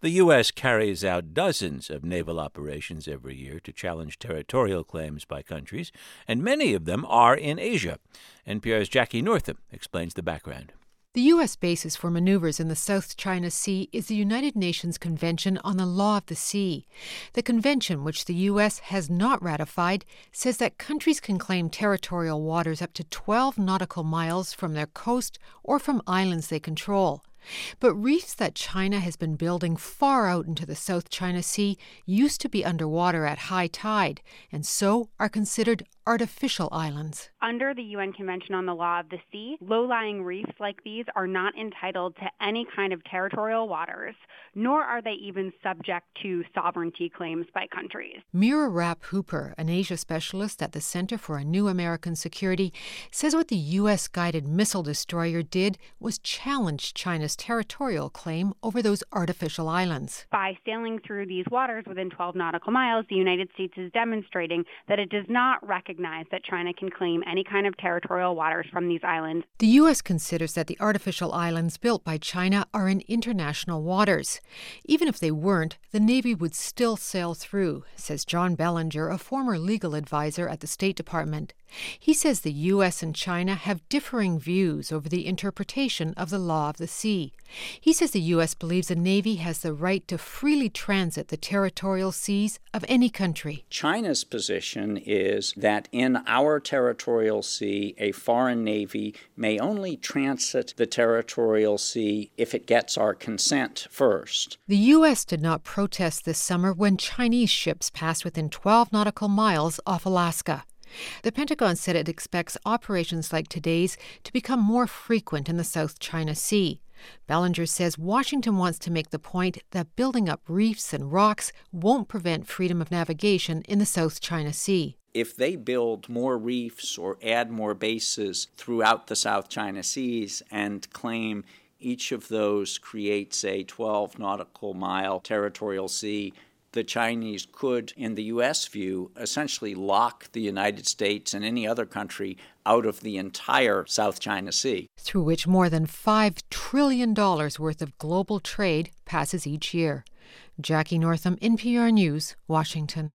The U.S. carries out dozens of naval operations every year to challenge territorial claims by countries, and many of them are in Asia. NPR's Jackie Northam explains the background. The U.S. basis for maneuvers in the South China Sea is the United Nations Convention on the Law of the Sea. The convention, which the U.S. has not ratified, says that countries can claim territorial waters up to 12 nautical miles from their coast or from islands they control. But reefs that China has been building far out into the South China Sea used to be underwater at high tide, and so are considered artificial islands. Under the UN Convention on the Law of the Sea, low-lying reefs like these are not entitled to any kind of territorial waters, nor are they even subject to sovereignty claims by countries. Mira Rapp-Hooper, an Asia specialist at the Center for a New American Security, says what the U.S.-guided missile destroyer did was challenge China's territorial claim over those artificial islands. By sailing through these waters within 12 nautical miles, the United States is demonstrating that it does not recognize that China can claim any kind of territorial waters from these islands. The U.S. considers that the artificial islands built by China are in international waters. Even if they weren't, the Navy would still sail through, says John Bellinger, a former legal advisor at the State Department. He says the U.S. and China have differing views over the interpretation of the law of the sea. He says the U.S. believes the Navy has the right to freely transit the territorial seas of any country. China's position is that in our territorial sea, a foreign navy may only transit the territorial sea if it gets our consent first. The U.S. did not protest this summer when Chinese ships passed within 12 nautical miles off Alaska. The Pentagon said it expects operations like today's to become more frequent in the South China Sea. Bellinger says Washington wants to make the point that building up reefs and rocks won't prevent freedom of navigation in the South China Sea. If they build more reefs or add more bases throughout the South China Seas and claim each of those creates a 12 nautical mile territorial sea, the Chinese could, in the U.S. view, essentially lock the United States and any other country out of the entire South China Sea, through which more than $5 trillion worth of global trade passes each year. Jackie Northam, NPR News, Washington.